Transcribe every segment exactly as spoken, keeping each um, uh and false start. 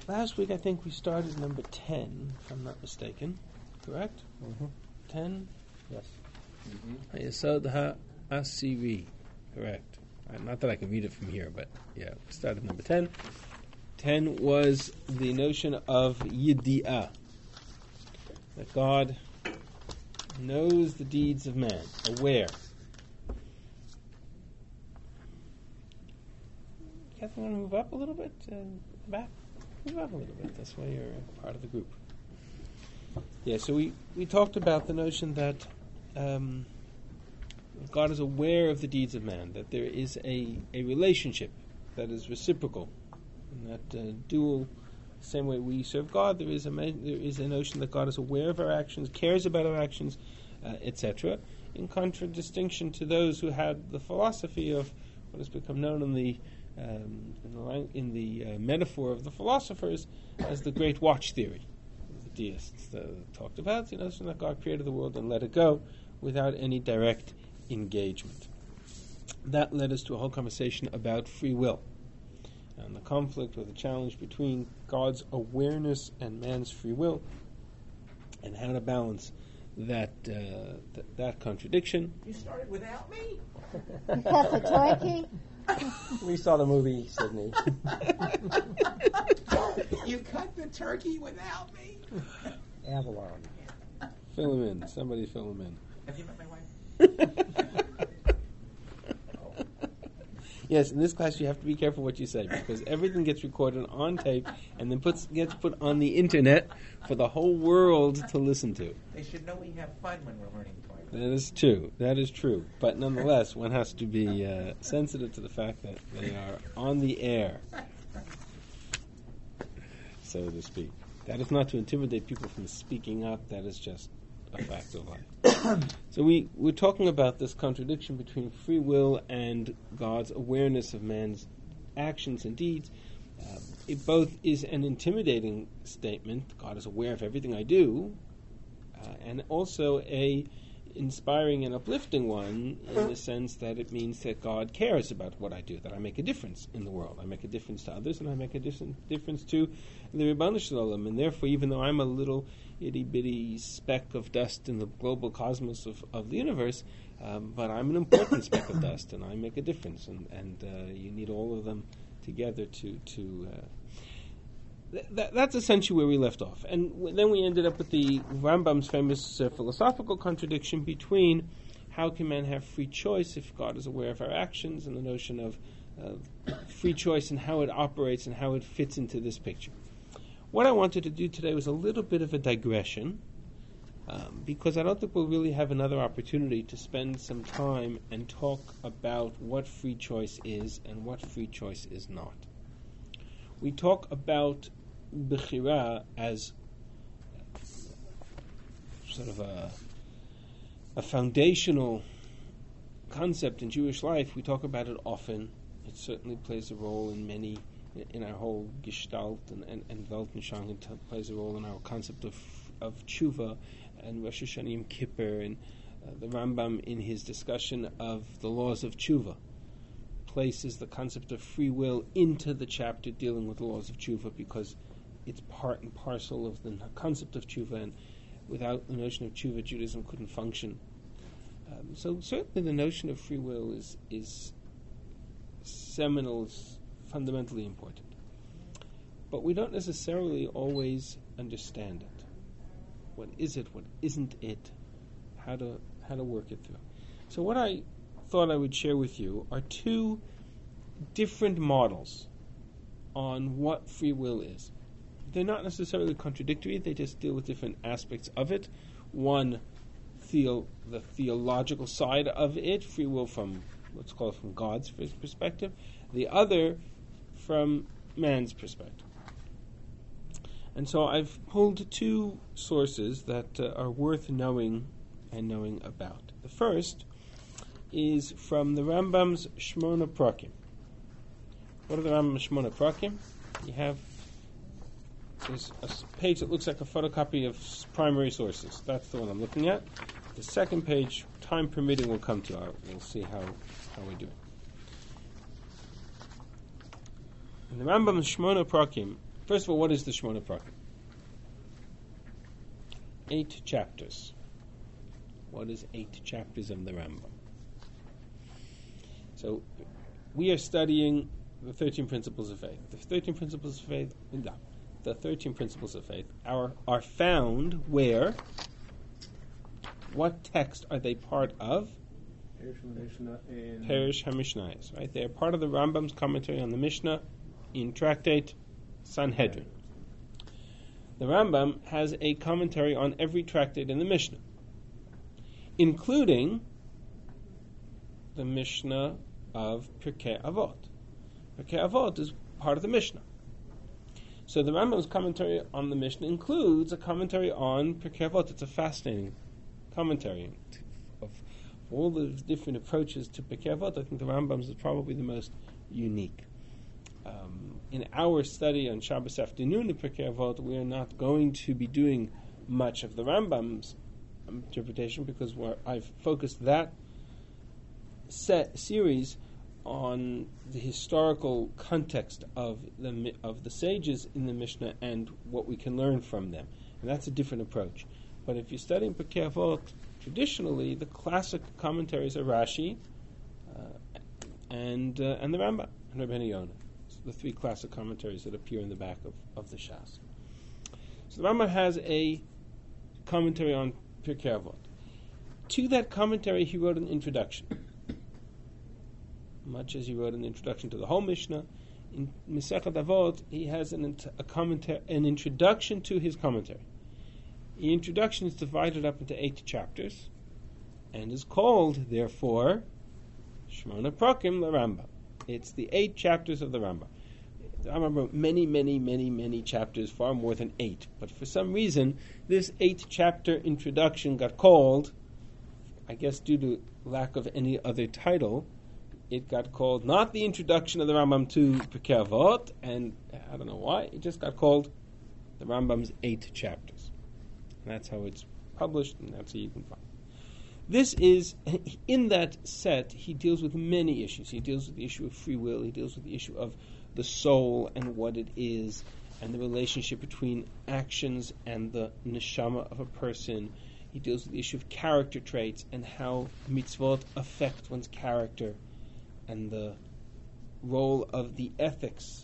last week I think we started number ten, if I'm not mistaken. Correct? Mm-hmm. ten? Yes. Yesod ha-asiri. Correct. Uh, not that I can read it from here, but yeah, we started number ten. ten was the notion of yidi'ah. That God knows the deeds of man, aware. Catherine, want to move up a little bit? Uh, back? Move up a little bit. That's why you're a part of the group. Yeah, so we, we talked about the notion that um, God is aware of the deeds of man, that there is a, a relationship that is reciprocal, and that uh, dual, same way we serve God, there is a there is a notion that God is aware of our actions, cares about our actions, uh, et cetera, in contradistinction to those who had the philosophy of what has become known in the um, in the, lang- in the uh, metaphor of the philosophers as the Great Watch Theory. The deists uh, talked about the notion that God created the world and let it go without any direct engagement. That led us to a whole conversation about free will and the conflict or the challenge between God's awareness and man's free will, and how to balance that uh, th- that contradiction. You started without me? You cut the turkey? We saw the movie, Sydney. You cut the turkey without me? Avalon. Fill him in. Somebody fill him in. Have you met my wife? Yes, in this class you have to be careful what you say, because everything gets recorded on tape and then puts, gets put on the internet for the whole world to listen to. They should know we have fun when we're learning Torah. That is true. That is true. But nonetheless, one has to be uh, sensitive to the fact that they are on the air, so to speak. That is not to intimidate people from speaking up. That is just a fact of life. So we, we're talking about this contradiction between free will and God's awareness of man's actions and deeds. Uh, it both is an intimidating statement, God is aware of everything I do, uh, and also a inspiring and uplifting one in the sense that it means that God cares about what I do, that I make a difference in the world. I make a difference to others, and I make a dis- difference to the Ribbon Shalom. And therefore, even though I'm a little itty-bitty speck of dust in the global cosmos of, of the universe, um, but I'm an important speck of dust, and I make a difference. And, and uh, you need all of them together to... to uh, th- th- that's essentially where we left off. And w- then we ended up with the Rambam's famous uh, philosophical contradiction between how can man have free choice if God is aware of our actions, and the notion of uh, free choice and how it operates and how it fits into this picture. What I wanted to do today was a little bit of a digression, um, because I don't think we'll really have another opportunity to spend some time and talk about what free choice is and what free choice is not. We talk about Bechira as sort of a, a foundational concept in Jewish life. We talk about it often. It certainly plays a role in many in our whole gestalt, and, and, and Weltanschauung t- plays a role in our concept of of tshuva, and Rosh Hashanah Yom Kippur, and uh, the Rambam in his discussion of the laws of tshuva places the concept of free will into the chapter dealing with the laws of tshuva, because it's part and parcel of the concept of tshuva, and without the notion of tshuva, Judaism couldn't function. Um, so certainly the notion of free will is is seminal, is fundamentally important. But we don't necessarily always understand it. What is it? What isn't it? How to how to work it through. So what I thought I would share with you are two different models on what free will is. They're not necessarily contradictory, they just deal with different aspects of it. One, theo- the theological side of it, free will from, let's call it from God's perspective. The other, from man's perspective. And so I've pulled two sources that uh, are worth knowing and knowing about. The first is from the Rambam's Shmona Prakim. What are the Rambam's Shmona Prakim? You have there's a page that looks like a photocopy of primary sources. That's the one I'm looking at. The second page, time permitting, will come to. Our, we'll see how, how we do it. In the Rambam's Shmona Prakim, First of all, what is the Shmona Prakim? Eight chapters. What is eight chapters of the Rambam? So, we are studying the thirteen principles of faith. The thirteen principles of faith, no, the thirteen principles of faith are are found where? What text are they part of? Perish HaMishnayos, right? They are part of the Rambam's commentary on the Mishnah in Tractate Sanhedrin. The Rambam has a commentary on every tractate in the Mishnah, including the Mishnah of Pirkei Avot. Pirkei Avot is part of the Mishnah. So the Rambam's commentary on the Mishnah includes a commentary on Pirkei Avot. It's a fascinating commentary of all the different approaches to Pirkei Avot. I think the Rambam's is probably the most unique. Um, in our study on Shabbos afternoon of Pirkei Avot, we are not going to be doing much of the Rambam's interpretation because we're, I've focused that set series on the historical context of the of the sages in the Mishnah and what we can learn from them, and that's a different approach. But if you're studying Pirkei Avot, traditionally the classic commentaries are Rashi uh, and uh, and the Rambam and Rabbeinu Yonah. The three classic commentaries that appear in the back of, of the Shas. So the Rambam has a commentary on Pirkei Avot. To that commentary, he wrote an introduction. Much as he wrote an introduction to the whole Mishnah, in Masechet Avot, he has an, a commentary, an introduction to his commentary. The introduction is divided up into eight chapters, and is called, therefore, Shmona Prakim LaRambam. It's the eight chapters of the Rambam. The Rambam wrote many, many, many, many chapters, far more than eight. But for some reason, this eight-chapter introduction got called, I guess due to lack of any other title, it got called not the introduction of the Rambam to Pirkei Avot, and I don't know why, it just got called the Rambam's eight chapters. And that's how it's published, and that's how you can find it. This is, in that set, he deals with many issues. He deals with the issue of free will, he deals with the issue of the soul and what it is, and the relationship between actions and the neshama of a person. He deals with the issue of character traits and how mitzvot affect one's character, and the role of the ethics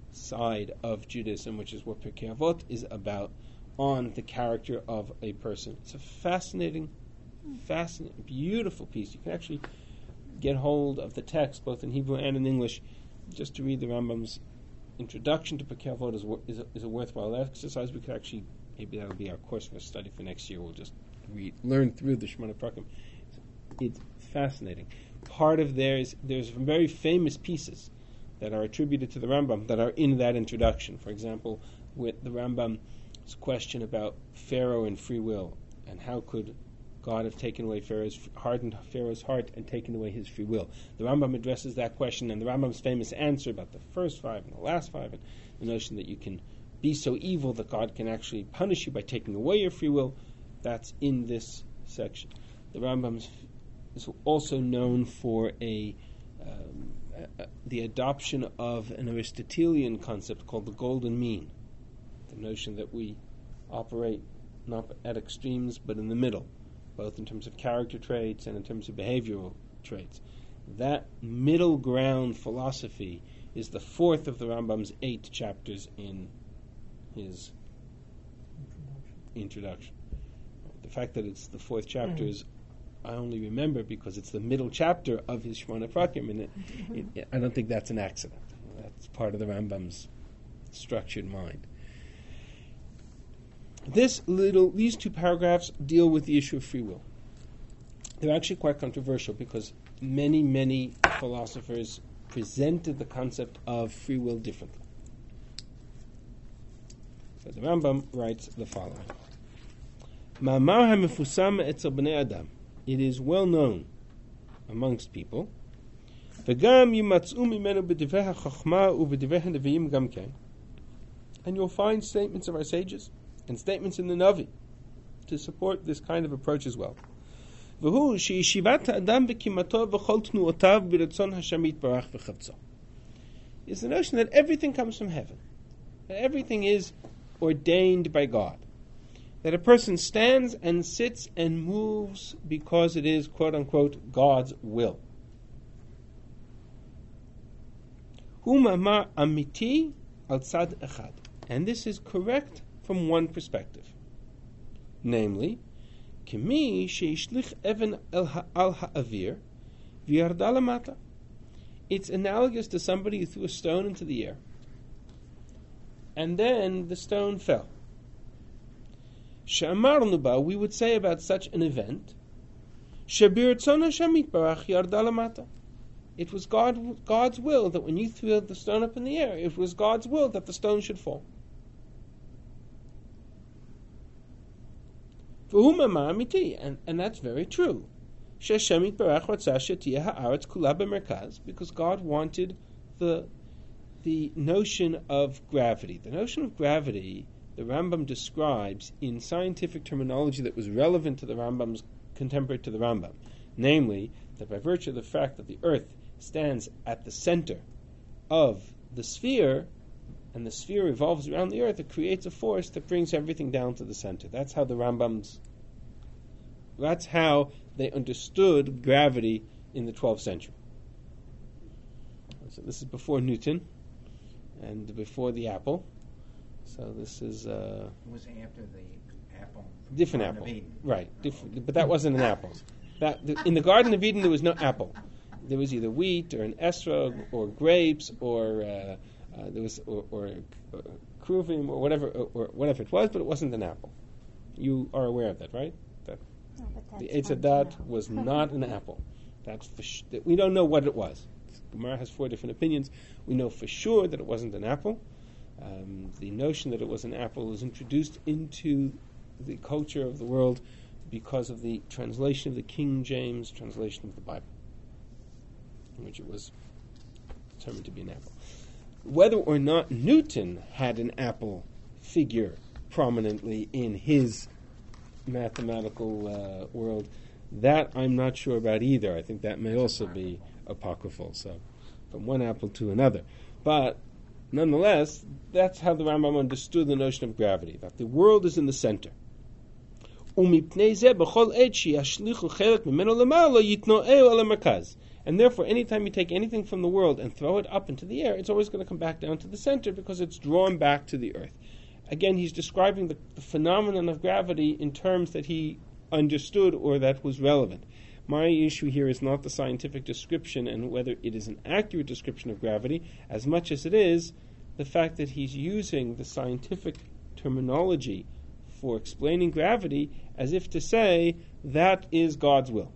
side of Judaism, which is what Pirkei Avot is about, on the character of a person. It's a fascinating Fascinating, beautiful piece. You can actually get hold of the text, both in Hebrew and in English, just to read the Rambam's introduction to Pirkei Avot is, is, a, is a worthwhile exercise. We could actually, maybe that'll be our course for study for next year. We'll just read, learn through the Shmona Prakim. It's, it's fascinating. Part of there is, there's very famous pieces that are attributed to the Rambam that are in that introduction. For example, with the Rambam's question about Pharaoh and free will, and how could God have taken away Pharaoh's, hardened Pharaoh's heart and taken away his free will. The Rambam addresses that question, and the Rambam's famous answer about the first five and the last five, and the notion that you can be so evil that God can actually punish you by taking away your free will, that's in this section. The Rambam is also known for a, um, a, a the adoption of an Aristotelian concept called the golden mean, the notion that we operate not at extremes but in the middle, both in terms of character traits and in terms of behavioral traits. That middle ground philosophy is the fourth of the Rambam's eight chapters in his introduction. The fact that it's the fourth chapter is, I only remember because it's the middle chapter of his Shmona Prakim, and it, it, it, I don't think that's an accident. That's part of the Rambam's structured mind. This little, these two paragraphs deal with the issue of free will. They're actually quite controversial because many, many philosophers presented the concept of free will differently. So the Rambam writes the following: Ma'amar ha'mefusam etzel bnei adam. It is well known amongst people. V'gam yimatz'u mimenu b'divrei ha'chochma u'b'divrei ha'neviim gam ken. And you'll find statements of our sages and statements in the Navi to support this kind of approach as well. V'hu she'yeshivat ha'adam v'kimato v'chol tnuotav b'ratzon Hashem yitbarach v'chavtzo. Is the notion that everything comes from heaven. That everything is ordained by God. That a person stands and sits and moves because it is, quote unquote, God's will. Hu ma'amar amiti al tzad echad. And this is correct from one perspective. Namely, Kimi sheishlich even al ha'avir v'yarda lamata. It's analogous to somebody who threw a stone into the air, and then the stone fell. She'amar nuba, we would say about such an event, she'birtzona shamit barach yarda lamata. It was God, God's will that when you threw the stone up in the air, it was God's will that the stone should fall. And, and that's very true. Because God wanted the, the notion of gravity. The notion of gravity, the Rambam describes in scientific terminology that was relevant to the Rambam's contemporary to the Rambam. Namely, that by virtue of the fact that the earth stands at the center of the sphere, and the sphere revolves around the earth, it creates a force that brings everything down to the center. That's how the Rambam's, that's how they understood gravity in the twelfth century. So this is before Newton and before the apple. So this is uh, It was after the apple. different Garden apple, of Eden. right? Different, but that wasn't an apple. That the, in the Garden of Eden there was no apple. There was either wheat or an esrog or grapes or uh, uh, there was or, or uh, kruvim or whatever or, or whatever it was, but it wasn't an apple. You are aware of that, right? That No, but the that's Eitz fun Hadat to know. was not an apple. That's for sh- that we don't know what it was. Gemara has four different opinions. We know for sure that it wasn't an apple. Um, the notion that it was an apple was introduced into the culture of the world because of the translation of the King James translation of the Bible, in which it was determined to be an apple. Whether or not Newton had an apple figure prominently in his mathematical uh, world, that I'm not sure about either. I think that may also be apocryphal, so from one apple to another. But nonetheless, that's how the Rambam understood the notion of gravity, that the world is in the center. And therefore, anytime you take anything from the world and throw it up into the air, it's always going to come back down to the center because it's drawn back to the earth. Again, he's describing the, the phenomenon of gravity in terms that he understood or that was relevant. My issue here is not the scientific description and whether it is an accurate description of gravity, as much as it is the fact that he's using the scientific terminology for explaining gravity as if to say that is God's will.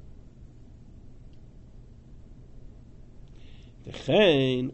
Similarly,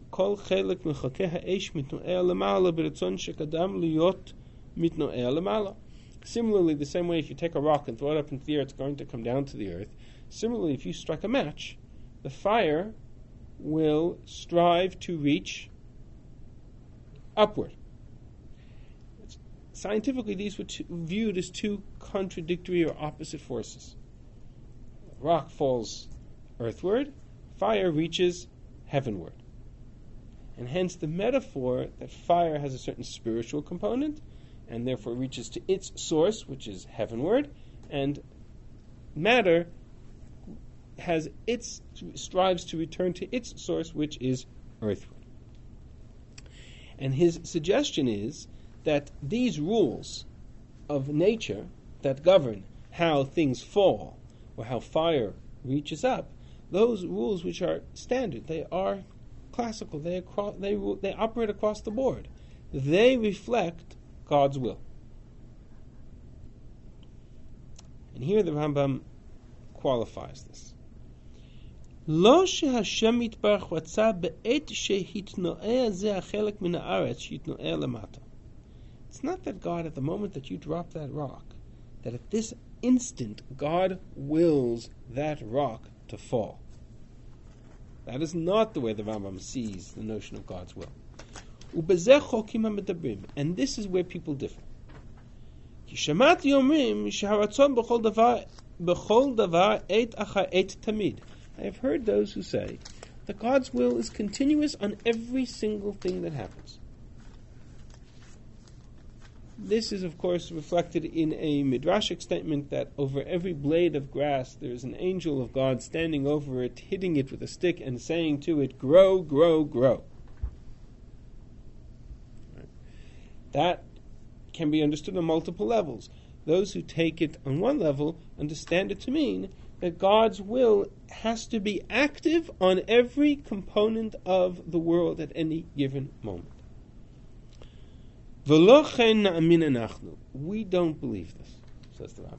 the same way if you take a rock and throw it up into the air, it's going to come down to the earth. Similarly, if you strike a match, the fire will strive to reach upward. Scientifically, these were two, viewed as two contradictory or opposite forces. Rock falls earthward, fire reaches heavenward. And hence the metaphor that fire has a certain spiritual component and therefore reaches to its source, which is heavenward, and matter has its strives to return to its source, which is earthward. And his suggestion is that these rules of nature that govern how things fall or how fire reaches up, those rules which are standard, they are classical, they, acro- they, they operate across the board. They reflect God's will. And here the Rambam qualifies this. Lo sheHashem yitbarach ratza be'et shehitno'eh zeh ha'chelek min ha'aretz shehitno'eh lamata. It's not that God, at the moment that you drop that rock, that at this instant God wills that rock to fall. That is not the way the Rambam sees the notion of God's will. Ubezeh chokim ha'medabrim, and this is where people differ. Ki shamati omrim sheharatzon b'chol davar b'chol davar et achar et tamid. I have heard those who say that God's will is continuous on every single thing that happens. This is, of course, reflected in a midrashic statement that over every blade of grass there is an angel of God standing over it, hitting it with a stick and saying to it, grow, grow, grow. Right. That can be understood on multiple levels. Those who take it on one level understand it to mean that God's will has to be active on every component of the world at any given moment. We don't believe this, says the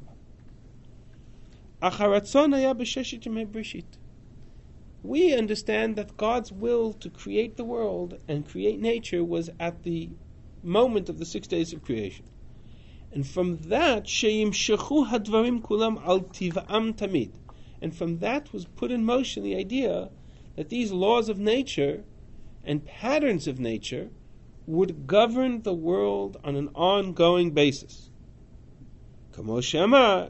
Rambam. We understand that God's will to create the world and create nature was at the moment of the six days of creation. And from that, and from that was put in motion the idea that these laws of nature and patterns of nature would govern the world on an ongoing basis. Back to the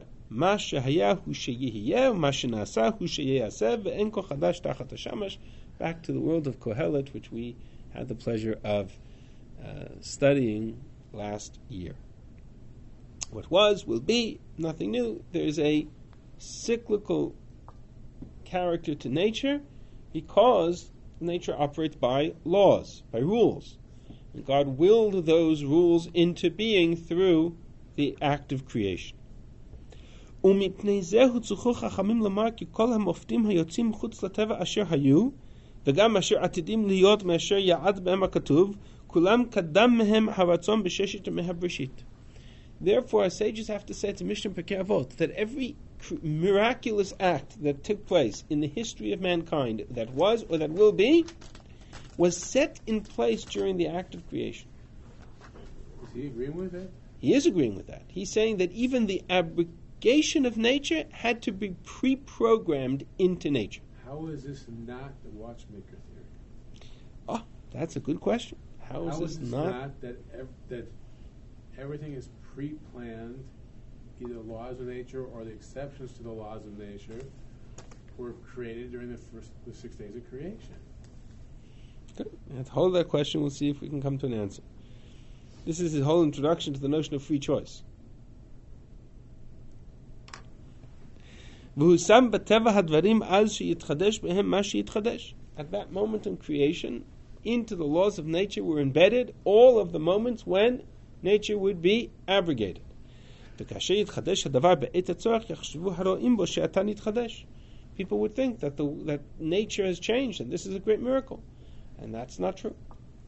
world of Kohelet, which we had the pleasure of uh, studying last year. What was, will be, nothing new. There's a cyclical character to nature because nature operates by laws, by rules. And God willed those rules into being through the act of creation. ומפני זהו צריכו חכמים לומר כי כל המופתים היוצאים מחוץ לטבע אשר היו וגם אשר עתידים להיות מאשר יעד בהם הכתוב כולם קדם מהם הרצון בששת ימי הבראשית. Therefore, our sages have to say to Mishnah Pirkei Avot that every miraculous act that took place in the history of mankind that was or that will be was set in place during the act of creation. Is he agreeing with that? He is agreeing with that. He's saying that even the abrogation of nature had to be pre-programmed into nature. How is this not the watchmaker theory? Oh, that's a good question. How is How this is this not? not that, ev- that everything is pre-planned, either laws of nature or the exceptions to the laws of nature were created during the first the six days of creation? Good. Let's hold that question. We'll see if we can come to an answer. This is his whole introduction to the notion of free choice. At that moment in creation, into the laws of nature were embedded all of the moments when nature would be abrogated. People would think that the that nature has changed and this is a great miracle. And that's not true.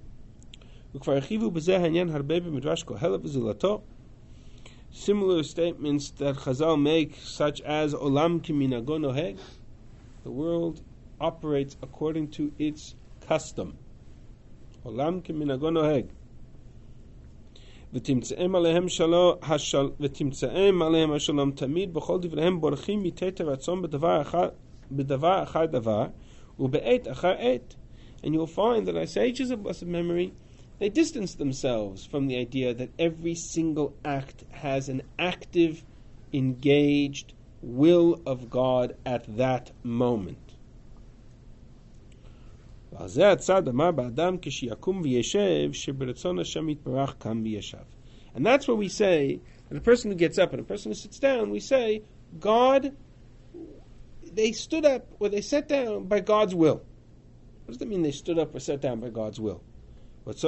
Similar statements that Chazal make, such as Olam kiminago noheg, the world operates according to its custom. Olam kiminago noheg. ותמצאם עליהם שלום ותמצאם עליהם השלום תמיד בכל דבריהם בורחים מתת הרצון בדבר אחר בדבר אחר דבר ובעת אחר עת. And you'll find that our sages of blessed memory, they distance themselves from the idea that every single act has an active, engaged will of God at that moment. And that's where we say that a person who gets up and a person who sits down, we say, God, they stood up or they sat down by God's will. What does that mean they stood up or sat down by God's will? That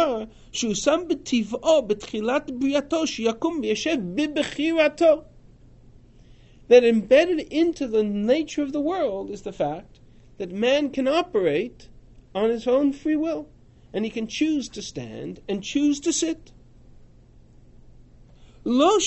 embedded into the nature of the world is the fact that man can operate on his own free will, and he can choose to stand and choose to sit. Not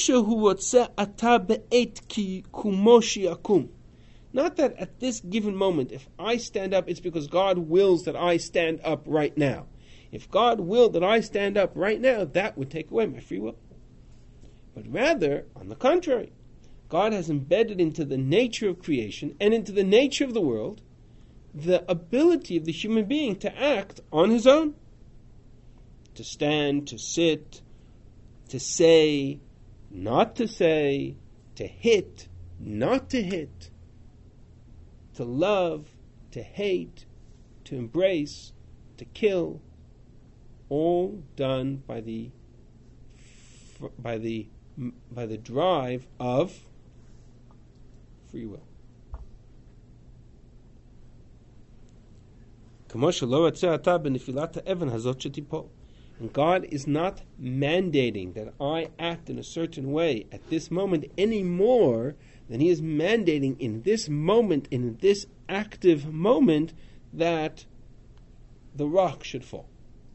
that at this given moment, if I stand up, it's because God wills that I stand up right now. If God willed that I stand up right now, that would take away my free will. But rather, on the contrary, God has embedded into the nature of creation and into the nature of the world the ability of the human being to act on his own. To stand, to sit, to say, not to say, to hit, not to hit, to love, to hate, to embrace, to kill, all done by the f- by the m- by the drive of free will. And God is not mandating that I act in a certain way at this moment any more than He is mandating in this moment, in this active moment, that the rock should fall.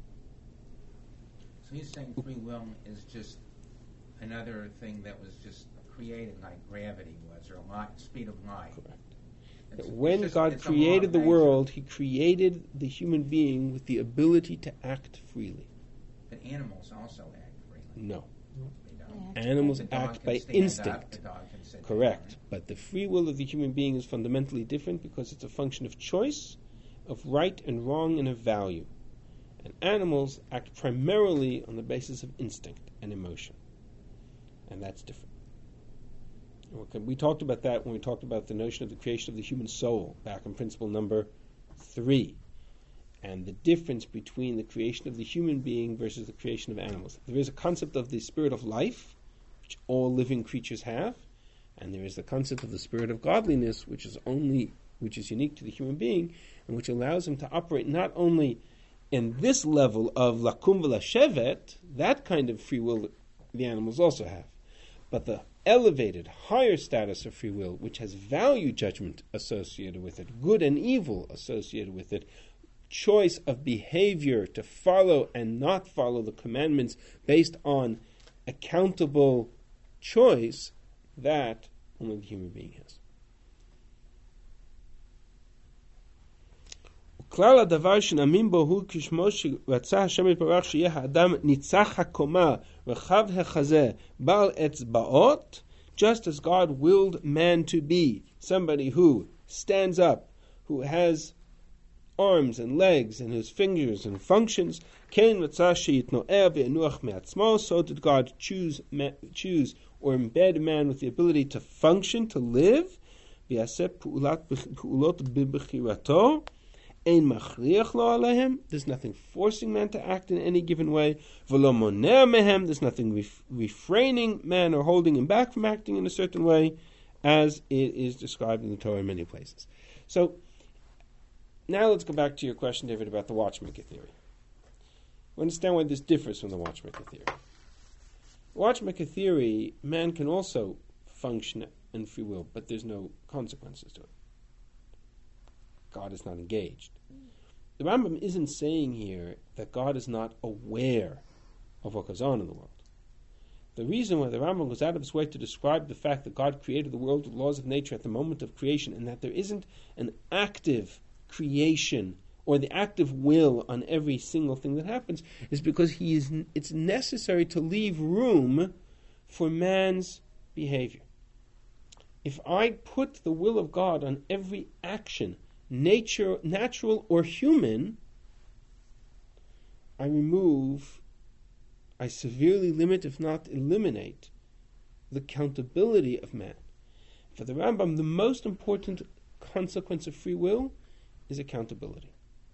So you're saying free will is just another thing that was just created like gravity was, or light, speed of light. Correct. It's, That when it's just, God it's a law created of the nature. world, He created the human being with the ability to act freely. But animals also act freely. No. They don't. Animals The dog act can by stand instinct. Up, the dog can sit Correct. down. But the free will of the human being is fundamentally different because it's a function of choice, of right and wrong, and of value. And animals act primarily on the basis of instinct and emotion. And that's different. Okay, we talked about that when we talked about the notion of the creation of the human soul back in principle number three, and the difference between the creation of the human being versus the creation of animals. There is a concept of the spirit of life, which all living creatures have, and there is the concept of the spirit of godliness, which is only which is unique to the human being, and which allows him to operate not only in this level of lakum v'lashevet, that kind of free will the animals also have, but the elevated, higher status of free will, which has value judgment associated with it, good and evil associated with it, choice of behavior to follow and not follow the commandments based on accountable choice, that only the human being has. כלל הדבר שנאמין בו הוא כשמו שרצה השם יתברך שיהיה האדם ניצח הקומה רחב החזה בעל אצבעות, just as God willed man to be somebody who stands up, who has arms and legs and his fingers and functions, כן רצה שיתנועע וינוח מעצמו, so did God choose, choose or embed man with the ability to function, to live, ויעשה פעולות בבחירתו, Ein machriach lo alehem. There's nothing forcing man to act in any given way. V'lo moneh mehem. There's nothing ref- refraining man or holding him back from acting in a certain way, as it is described in the Torah in many places. So, now let's go back to your question, David, about the watchmaker theory. We understand why this differs from the watchmaker theory. Watchmaker theory, man can also function in free will, but there's no consequences to it. God is not engaged. The Rambam isn't saying here that God is not aware of what goes on in the world. The reason why the Rambam goes out of his way to describe the fact that God created the world with laws of nature at the moment of creation, and that there isn't an active creation or the active will on every single thing that happens, is because he is. It's necessary to leave room for man's behavior. If I put the will of God on every action, nature, natural or human, I remove, I severely limit, if not eliminate, the accountability of man. For the Rambam, the most important consequence of free will is accountability.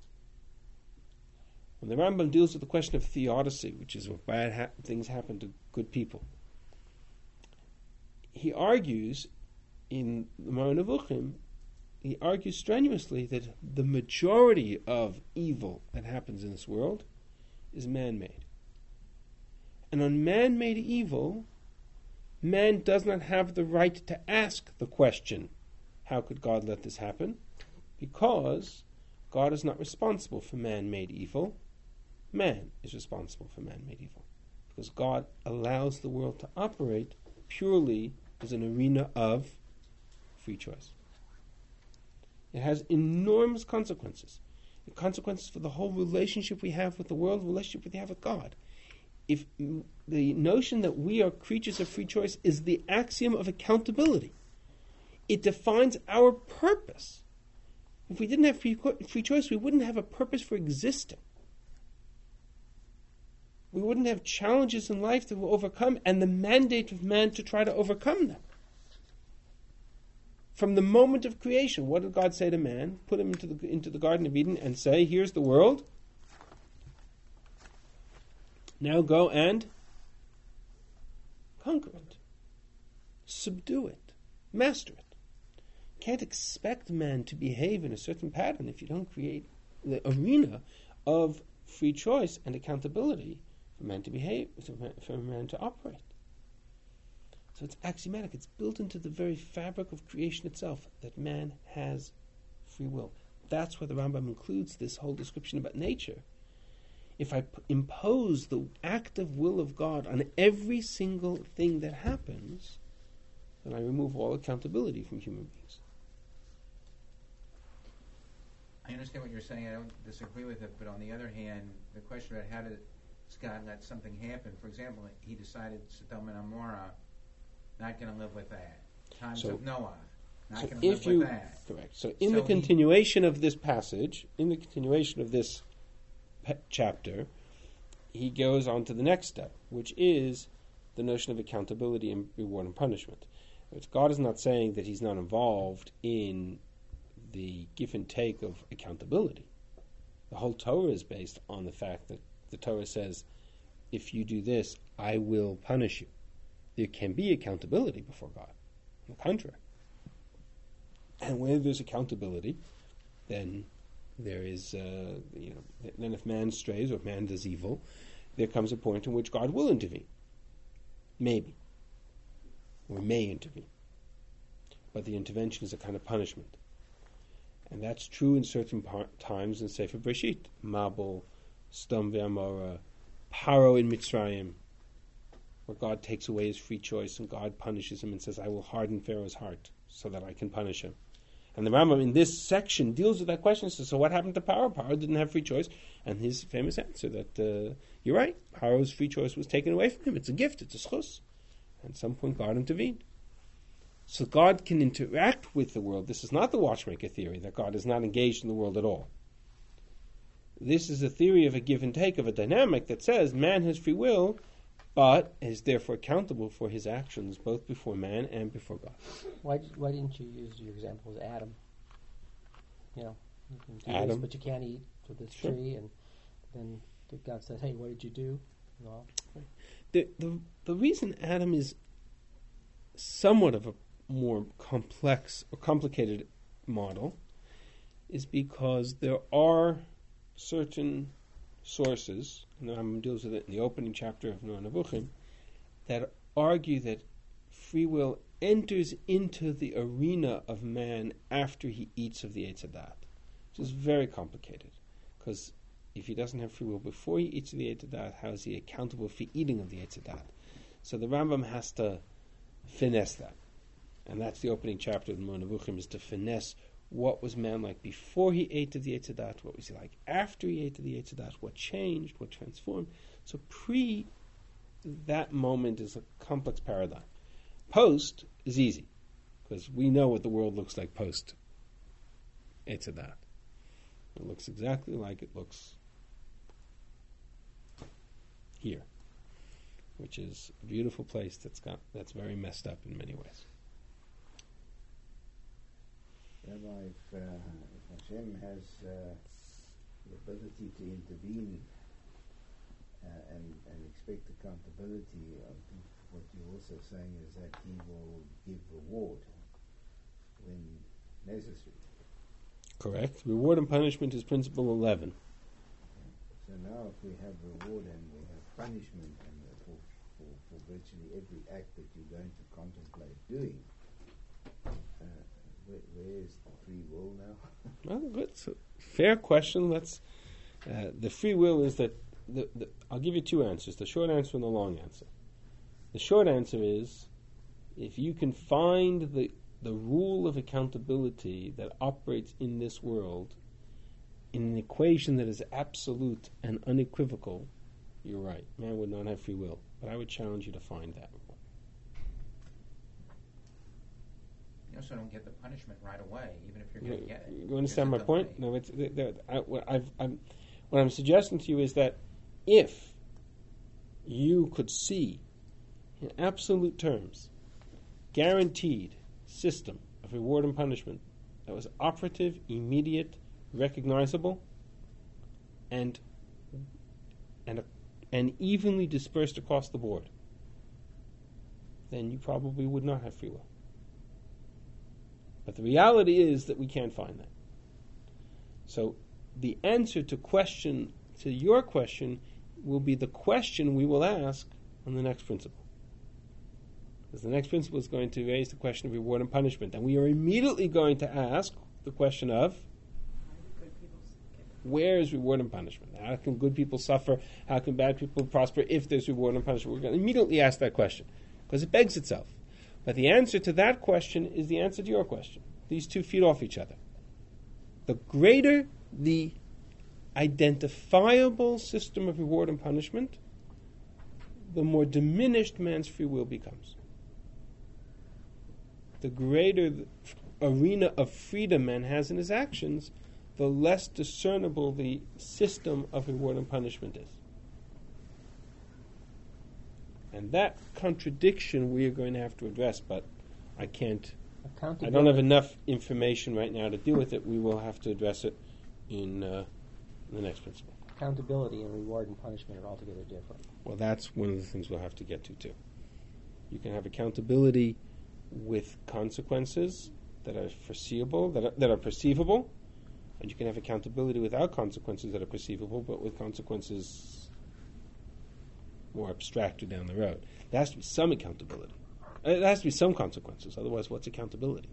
When the Rambam deals with the question of theodicy, which is when bad ha- things happen to good people, he argues in the Moreh Nevuchim, he argues strenuously that the majority of evil that happens in this world is man-made. And on man-made evil, man does not have the right to ask the question, how could God let this happen? Because God is not responsible for man-made evil. Man is responsible for man-made evil. Because God allows the world to operate purely as an arena of free choice. It has enormous consequences. The consequences for the whole relationship we have with the world, the relationship we have with God. If the notion that we are creatures of free choice is the axiom of accountability, it defines our purpose. If we didn't have free, free choice, we wouldn't have a purpose for existing. We wouldn't have challenges in life that we'll overcome, and the mandate of man to try to overcome them. From the moment of creation, what did God say to man? Put him into the into the Garden of Eden and say, here's the world. Now go and subdue it, master it. You can't expect man to behave in a certain pattern if you don't create the arena of free choice and accountability for man to behave, for man to operate. So it's axiomatic. It's built into the very fabric of creation itself that man has free will. That's where the Rambam includes this whole description about nature. If I p- impose the active will of God on every single thing that happens, then I remove all accountability from human beings. I understand what you're saying. I don't disagree with it. But on the other hand, the question about how did God let something happen? For example, he decided Sodom and Amorah, not going to live with that. Times So- of Noah, not So going to if live you with that. correct. So in So the he- continuation of this passage, in the continuation of this pe- chapter, he goes on to the next step, which is the notion of accountability and reward and punishment. It's, God is not saying that he's not involved in the give and take of accountability. The whole Torah is based on the fact that the Torah says, if you do this, I will punish you. There can be accountability before God. On the contrary. And where there's accountability, then there is, uh, you know, then if man strays or if man does evil, there comes a point in which God will intervene. Maybe. Or may intervene. But the intervention is a kind of punishment. And that's true in certain par- times in Sefer Bereshit. Mabul, Sodom ve'Amorah, Paro in Mitzrayim, where God takes away his free choice and God punishes him and says, I will harden Pharaoh's heart so that I can punish him. And the Rambam in this section deals with that question. Says, so what happened to Paro? Paro didn't have free choice. And his famous answer that, uh, you're right, Paro's free choice was taken away from him. It's a gift, it's a schus. And at some point God intervened. So God can interact with the world. This is not the watchmaker theory, that God is not engaged in the world at all. This is a theory of a give and take, of a dynamic that says man has free will, but is therefore accountable for his actions both before man and before God. Why why didn't you use your example as Adam? You know, you can do Adam. this, but you can't eat from this Sure. tree, and then God says, "Hey, what did you do?" Well, The, the the reason Adam is somewhat of a more complex or complicated model is because there are certain sources, and the Rambam deals with it in the opening chapter of Noah Nevuchim, that argue that free will enters into the arena of man after he eats of the Eitz Hadat, which is very complicated, because if he doesn't have free will before he eats of the Eitz Hadat, how is he accountable for eating of the Eitz Hadat? So the Rambam has to finesse that, and that's the opening chapter of Noah Nevuchim, is to finesse what was man like before he ate of the Eitz Hadat, what was he like after he ate of the Eitz Hadat, what changed, what transformed. So pre that moment is a complex paradigm. Post is easy, because we know what the world looks like post Eitz Hadat. It looks exactly like it looks here, which is a beautiful place that's got that's very messed up in many ways. Rabbi, if, uh, if Hashem has uh, the ability to intervene uh, and, and expect accountability, I think what you're also saying is that he will give reward when necessary. Correct. Reward and punishment is principle eleven. So now if we have reward and we have punishment and uh, for, for, for virtually every act that you're going to contemplate doing, uh, where, where is the free will now? Well, good. So, fair question. Let's. Uh, the free will is that. The, the, I'll give you two answers: the short answer and the long answer. The short answer is, if you can find the the rule of accountability that operates in this world in an equation that is absolute and unequivocal, you're right. Man would not have free will, but I would challenge you to find that. You also don't get the punishment right away, even if you're You, going to get it. you understand my There's a point? delay. No, it's th- th- I, what I've, I'm, what I'm suggesting to you is that if you could see, in absolute terms, guaranteed system of reward and punishment that was operative, immediate, recognizable, and and and evenly dispersed across the board, then you probably would not have free will. But the reality is that we can't find that. So the answer to question, to your question, will be the question we will ask on the next principle. Because the next principle is going to raise the question of reward and punishment. And we are immediately going to ask the question of, where is reward and punishment? How can good people suffer? How can bad people prosper if there's reward and punishment? We're going to immediately ask that question because it begs itself. But the answer to that question is the answer to your question. These two feed off each other. The greater the identifiable system of reward and punishment, the more diminished man's free will becomes. The greater the arena of freedom man has in his actions, the less discernible the system of reward and punishment is. And that contradiction we are going to have to address, but I can't, I don't have enough information right now to deal with it. We will have to address it in, uh, in the next principle. Accountability and reward and punishment are altogether different. Well, that's one of the things we'll have to get to, too. You can have accountability with consequences that are foreseeable, that are, that are perceivable, and you can have accountability without consequences that are perceivable, but with consequences more abstracted down the road. There has to be some accountability. Uh, There has to be some consequences. Otherwise, what's accountability?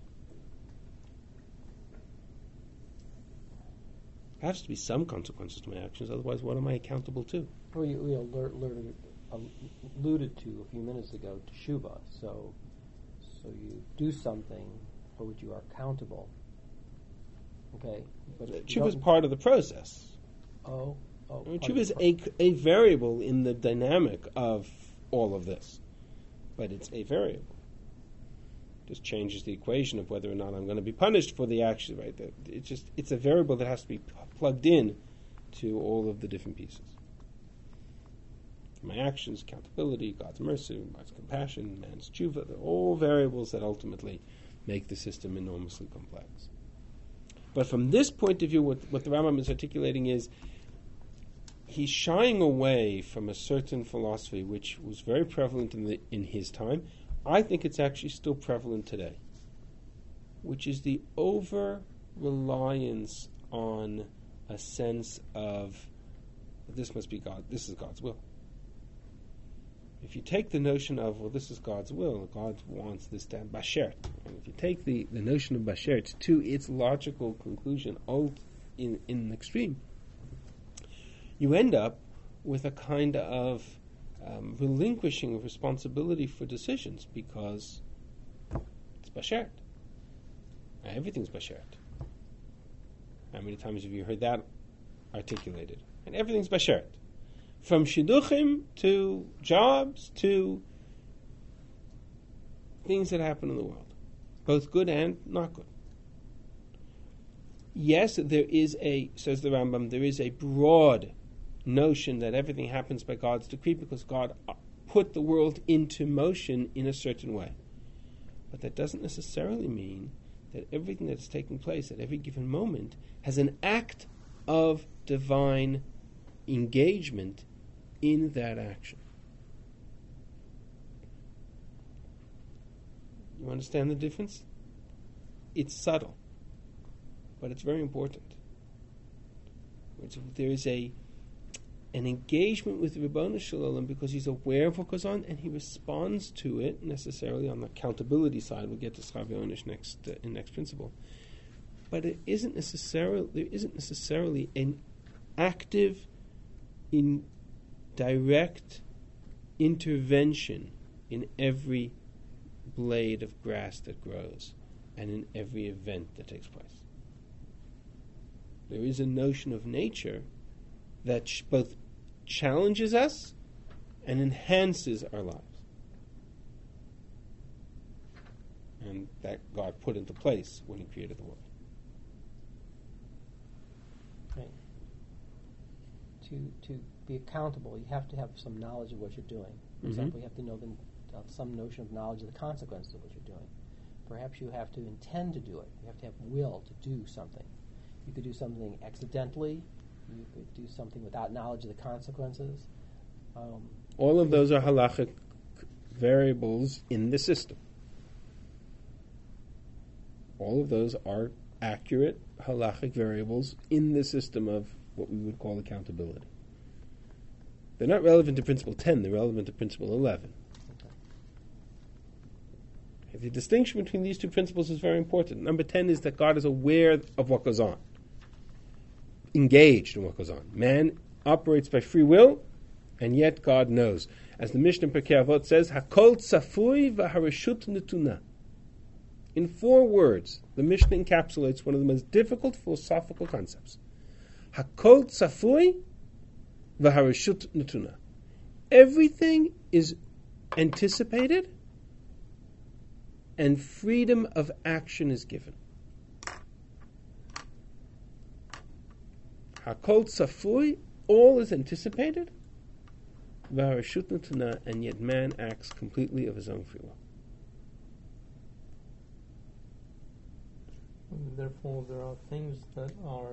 There has to be some consequences to my actions. Otherwise, what am I accountable to? Well, you, we alert, alerted, alluded to a few minutes ago teshuva. So, so you do something for which you are accountable. Okay, but if you Tshuva is don't- part of the process. Oh, oh. I mean, part Tshuva of is the a, a variable in the dynamic of all of this, but it's a variable. Just changes the equation of whether or not I'm going to be punished for the action. Right? That- It's just it's a variable that has to be p- plugged in to all of the different pieces. My actions, accountability, God's mercy, God's compassion, man's tshuva, they're all variables that ultimately make the system enormously complex. But from this point of view, what, what the Rambam is articulating is he's shying away from a certain philosophy which was very prevalent in, the, in his time. I think it's actually still prevalent today, which is the over-reliance on a sense of this must be God, this is God's will. If you take the notion of, well, this is God's will, God wants this to bashert, and if you take the, the notion of bashert to its logical conclusion all in, in an extreme, you end up with a kind of um, relinquishing of responsibility for decisions because it's bashert. Everything's bashert. How many times have you heard that articulated? And everything's bashert. From shidduchim to jobs to things that happen in the world, both good and not good. Yes, there is a, says the Rambam, there is a broad notion that everything happens by God's decree because God put the world into motion in a certain way. But that doesn't necessarily mean that everything that's taking place at every given moment has an act of divine engagement in that action. You understand the difference? It's subtle, but it's very important. It's, there is a an engagement with Ribono Shel Olam because he's aware of what goes on and he responds to it necessarily on the accountability side. We'll get to Schar V'Onish next uh, in next principle, but it isn't necessarily there isn't necessarily an active, in direct intervention in every blade of grass that grows and in every event that takes place. There is a notion of nature that sh- both challenges us and enhances our lives. And that God put into place when he created the world. Right. To to be accountable, you have to have some knowledge of what you're doing. For Mhm. example, you have to know the, uh, some notion of knowledge of the consequences of what you're doing. Perhaps you have to intend to do it. You have to have will to do something. You could do something accidentally. You could do something without knowledge of the consequences. Um, All of those are halachic variables in the system. All of those are accurate halachic variables in the system of what we would call accountability. They're not relevant to principle ten, they're relevant to principle eleven. Okay. The distinction between these two principles is very important. Number ten is that God is aware of what goes on, engaged in what goes on. Man operates by free will, and yet God knows. As the Mishnah in Pirkei Avot says, Hakol tzafui v'hareshut netuna. In four words, the Mishnah encapsulates one of the most difficult philosophical concepts. Hakol tzafui v'hareshut netuna. Everything is anticipated, and freedom of action is given. Hakol tzafui, all is anticipated, v'hareshut netuna, and yet man acts completely of his own free will. Therefore, there are things that are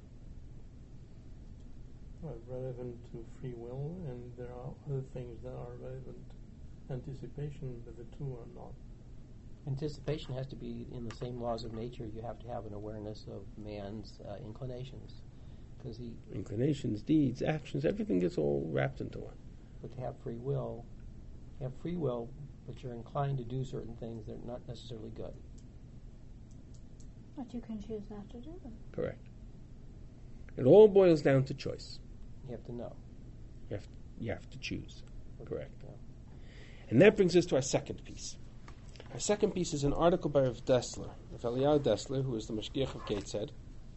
uh, relevant to free will, and there are other things that are relevant to anticipation, but the two are not. Anticipation has to be in the same laws of nature. You have to have an awareness of man's uh, inclinations, because he. Inclinations, deeds, actions, everything gets all wrapped into one. But to have free will, you have free will, but you're inclined to do certain things that are not necessarily good. But you can choose not to do them. Correct. It all boils down to choice. You have to know. You have, you have to choose. Correct. Yeah. And that brings us to our second piece. Our second piece is an article by Rav Dessler. Rav Eliyahu Dessler, who is the Mashgiach of Gateshead,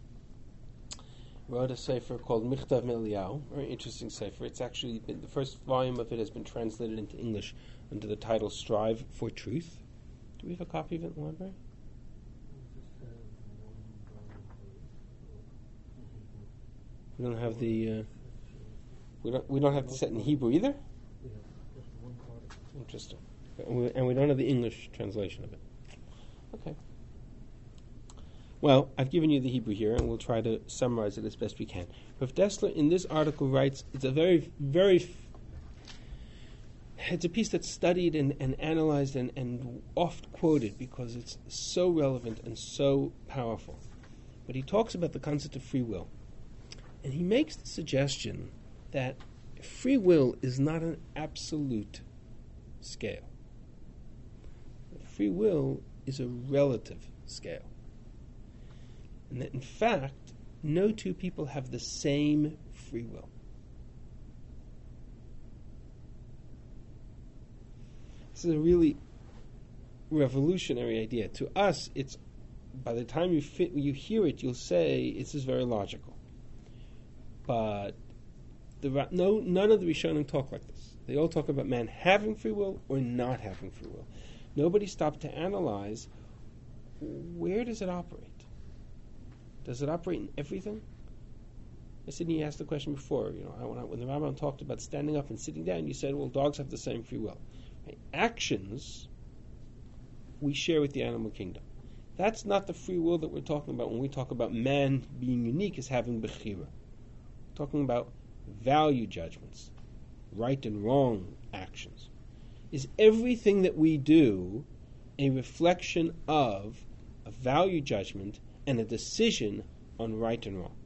wrote a sefer called Michtav Me'Eliyahu, very interesting sefer. It's actually been, the first volume of it has been translated into English under the title Strive for Truth. Do we have a copy of it in the library? We don't have the. Uh, we don't. We don't have the set in Hebrew either. Interesting. And we, and we don't have the English translation of it. Okay. Well, I've given you the Hebrew here, and we'll try to summarize it as best we can. Rav Dessler in this article writes, it's a very, very. It's a piece that's studied and, and analyzed and, and oft quoted because it's so relevant and so powerful. But he talks about the concept of free will. And he makes the suggestion that free will is not an absolute scale. Free will is a relative scale. And that, in fact, no two people have the same free will. This is a really revolutionary idea. To us, it's by the time you fit, you hear it, you'll say, this is very logical. But the, no, none of the Rishonim talk like this. They all talk about man having free will or not having free will. Nobody stopped to analyze, where does it operate? Does it operate in everything? I said, you asked the question before, you know, when, I, when the Rambam talked about standing up and sitting down, you said, well, dogs have the same free will. Right? Actions, we share with the animal kingdom. That's not the free will that we're talking about when we talk about man being unique as having bechira. Talking about value judgments, right and wrong actions. Is everything that we do a reflection of a value judgment and a decision on right and wrong?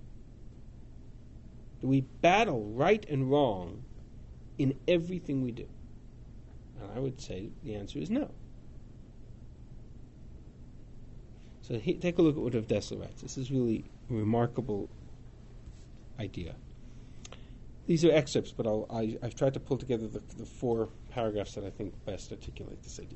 Do we battle right and wrong in everything we do? And I would say the answer is no. So he, take a look at what Rav Dessler writes. This is really a remarkable idea. These are excerpts, but I'll, I, I've tried to pull together the, the four paragraphs that I think best articulate this idea.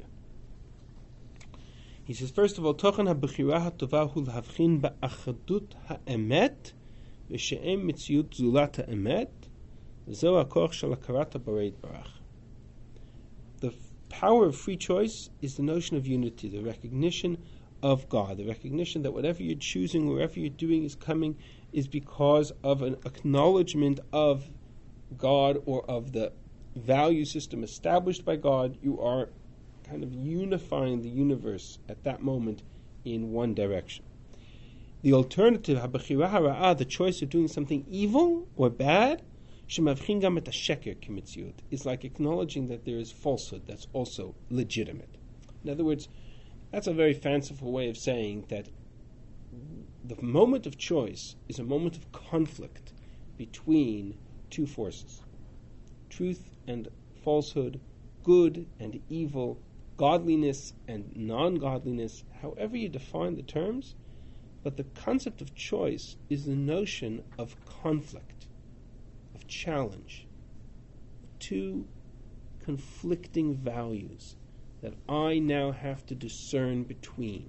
He says, first of all, Tochen ha-bechira ha-tova hu l'havchin ba'achadut ha'emet v'she'em mitziut zulat ha'emet v'zo ha'koch shel hakarat ha'barei barach. The f- power of free choice is the notion of unity, the recognition of God, the recognition that whatever you're choosing, wherever you're doing is coming, is because of an acknowledgement of God or of the value system established by God. You are kind of unifying the universe at that moment in one direction. The alternative, the choice of doing something evil or bad, shemavchin gam et hasheker kimitziut, is like acknowledging that there is falsehood that's also legitimate. In other words, that's a very fanciful way of saying that the moment of choice is a moment of conflict between two forces, truth and falsehood, good and evil, godliness and non-godliness, however you define the terms. But the concept of choice is the notion of conflict, of challenge, two conflicting values that I now have to discern between.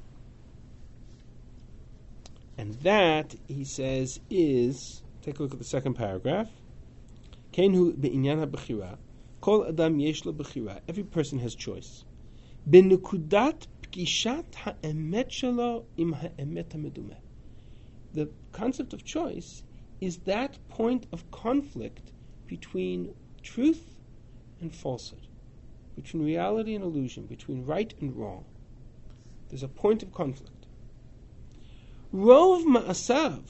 And that, he says, is, take a look at the second paragraph, Kenhu be'inyan ha'bechira, kol adam yesh lo bechira, every person has choice. Benukudat pgishat ha'emet shelo im ha'emet ha'medumeh. The concept of choice is that point of conflict between truth and falsehood, between reality and illusion, between right and wrong. There's a point of conflict. Rov ma'asav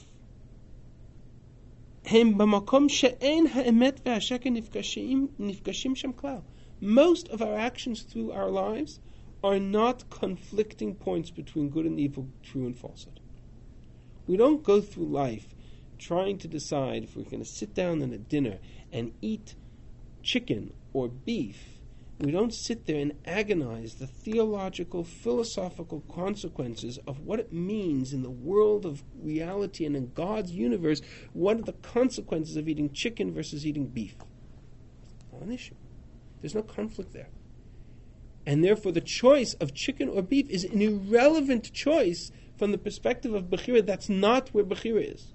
hem b'makom she'en ha'emet ve'hasheker nifgashim nifgashim sham klal. Most of our actions through our lives are not conflicting points between good and evil, true and falsehood. We don't go through life trying to decide if we're going to sit down at a dinner and eat chicken or beef. We don't sit there and agonize the theological, philosophical consequences of what it means in the world of reality and in God's universe. What are the consequences of eating chicken versus eating beef? It's not an issue. There's no conflict there. And therefore the choice of chicken or beef is an irrelevant choice from the perspective of Bechira. That's not where Bechira is.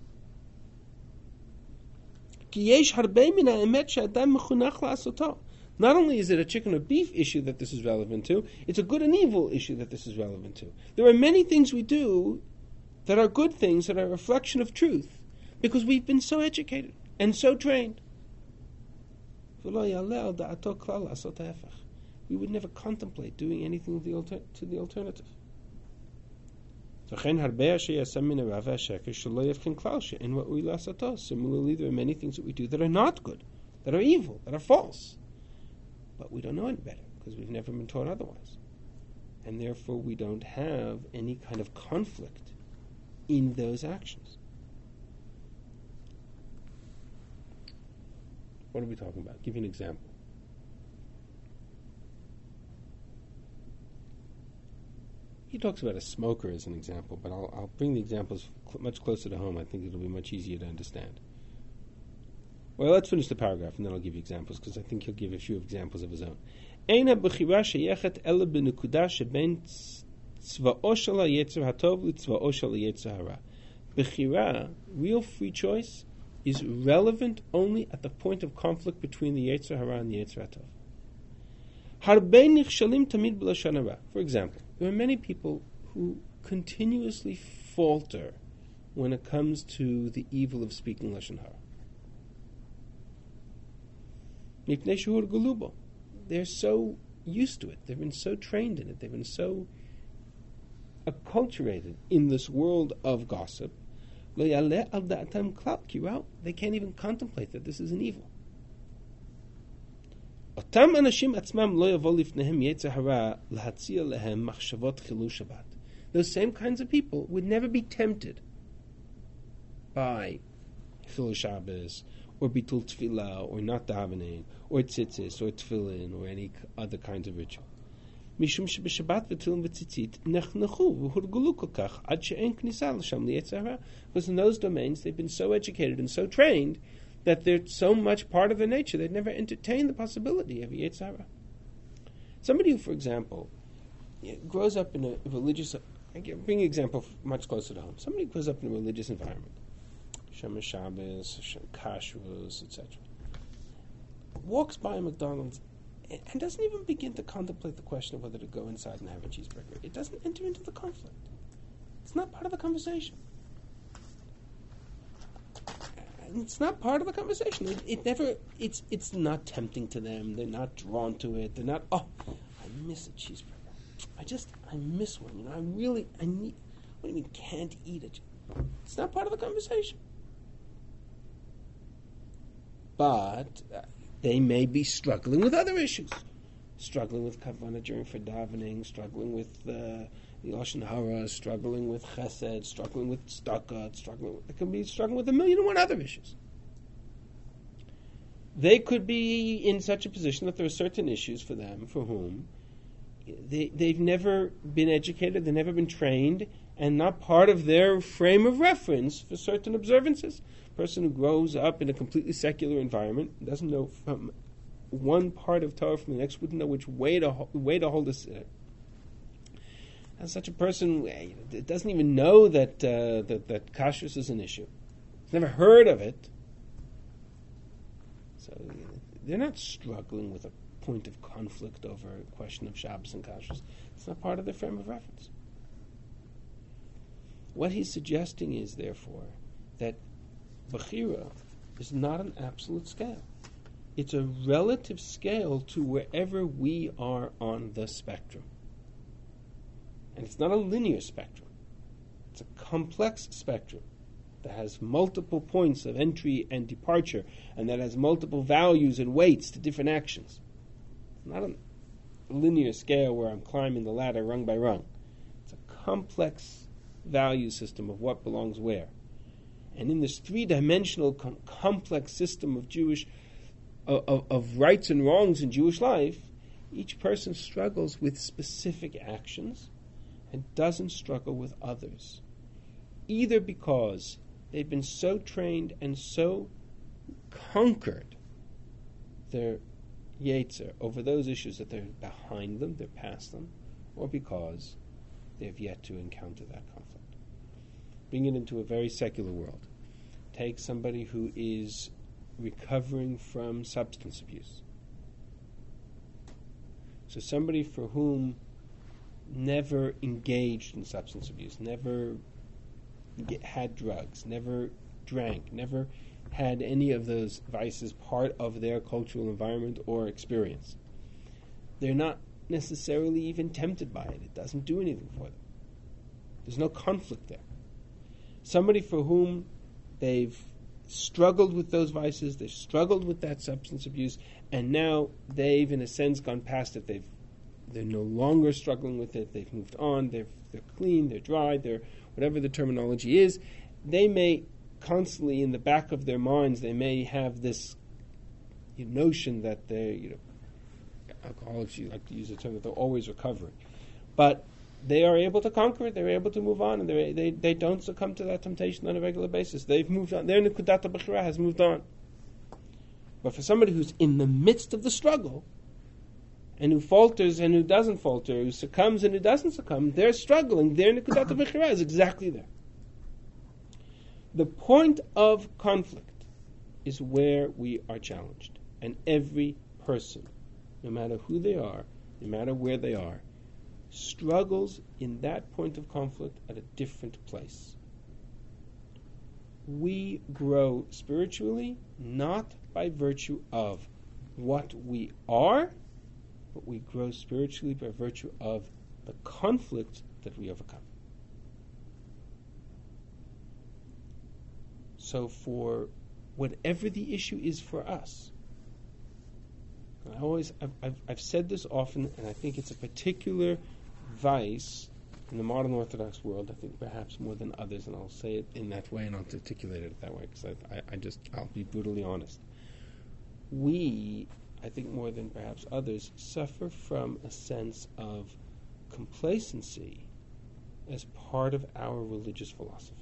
Not only is it a chicken or beef issue that this is relevant to, it's a good and evil issue that this is relevant to. There are many things we do that are good things, that are a reflection of truth, because we've been so educated and so trained. We would never contemplate doing anything to the, alter- to the alternative. Similarly, there are many things that we do that are not good, that are evil, that are false. But we don't know any better because we've never been taught otherwise. And therefore we don't have any kind of conflict in those actions. What are we talking about? I'll give you an example. He talks about a smoker as an example, but I'll, I'll bring the examples cl- much closer to home. I think it'll be much easier to understand. Well, let's finish the paragraph and then I'll give you examples, because I think he'll give a few examples of his own. Eina b'chira sheyechet ele b'nekuda sheben tzva'o shel ha'yetzer hatov l'tzva'o shel ha'yetzer hara. B'chira, real free choice, is relevant only at the point of conflict between the yetzer hara and the yetzer hatov. Harbe nichshalim tamid b'lashon hara. For example, there are many people who continuously falter when it comes to the evil of speaking lashon hara. They're so used to it. They've been so trained in it. They've been so acculturated in this world of gossip. They can't even contemplate that this is an evil. Those same kinds of people would never be tempted by Chilul Shabbos, or bitul tefillah, or not davening, or tzitzis, or tefillin, or any other kinds of ritual. Mishum sheb'Shabbat v'tefillin v'tzitzit nechnechu v'hurgulu kol kach ad she'en knisa l'sham liyetzer hara. Because in those domains they've been so educated and so trained that they're so much part of their nature they've never entertained the possibility of yetzer hara. Somebody who, for example, grows up in a religious, I bring an example much closer to home. Somebody grows up in a religious environment, Shemesh Shabbos, Shem Kashrus, et cetera. Walks by a McDonald's and doesn't even begin to contemplate the question of whether to go inside and have a cheeseburger. It doesn't enter into the conflict. It's not part of the conversation. It's not part of the conversation. It, it never. It's it's not tempting to them. They're not drawn to it. They're not. Oh, I miss a cheeseburger. I just I miss one. You know, I really I need. What do you mean can't eat it? It's not part of the conversation. but uh, they may be struggling with other issues, struggling with kavanah during for davening, struggling with uh, the lashon hara, struggling with chesed, struggling with tzedakah, struggling. With, they could be struggling with a million and one other issues. They could be in such a position that there are certain issues for them for whom they, they've never been educated, they've never been trained, and not part of their frame of reference for certain observances. A person who grows up in a completely secular environment, doesn't know from one part of Torah from the next, wouldn't know which way to way to hold a siddur. And such a person doesn't even know that uh, that, that kashrus is an issue. He's never heard of it. So they're not struggling with a point of conflict over a question of Shabbos and kashrus. It's not part of their frame of reference. What he's suggesting is, therefore, that Bechira is not an absolute scale. It's a relative scale to wherever we are on the spectrum. And it's not a linear spectrum. It's a complex spectrum that has multiple points of entry and departure, and that has multiple values and weights to different actions. It's not a linear scale where I'm climbing the ladder rung by rung. It's a complex value system of what belongs where. And in this three-dimensional com- complex system of Jewish of, of, of rights and wrongs in Jewish life, each person struggles with specific actions and doesn't struggle with others, either because they've been so trained and so conquered their yetzer over those issues that they're behind them, they're past them, or because they've yet to encounter that conflict. Bring it into a very secular world. Take somebody who is recovering from substance abuse. So somebody for whom never engaged in substance abuse, never get, had drugs, never drank, never had any of those vices part of their cultural environment or experience. They're not necessarily even tempted by it. It doesn't do anything for them. There's no conflict there. Somebody for whom they've struggled with those vices, they've struggled with that substance abuse, and now they've, in a sense, gone past it. They've They're no longer struggling with it. They've moved on. They're they're clean. They're dry. They're whatever the terminology is. They may constantly, in the back of their minds, they may have this you know, notion that they're, you know, alcoholics, you like to use the term that they're always recovering, but they are able to conquer it. They're able to move on, and they they they don't succumb to that temptation on a regular basis. They've moved on. Their Nekudat HaBechira has moved on. But for somebody who's in the midst of the struggle, and who falters and who doesn't falter, who succumbs and who doesn't succumb, they're struggling. Their Nekudat HaBechira is exactly there. The point of conflict is where we are challenged. And every person, no matter who they are, no matter where they are, struggles in that point of conflict at a different place. We grow spiritually not by virtue of what we are, but we grow spiritually by virtue of the conflict that we overcome. So for whatever the issue is for us, I always, I've, I've, I've said this often, and I think it's a particular vice in the modern Orthodox world, I think perhaps more than others, and I'll say it in that way and I'll articulate it that way, because I, I, I just, I'll be brutally honest. We, I think more than perhaps others, suffer from a sense of complacency as part of our religious philosophy.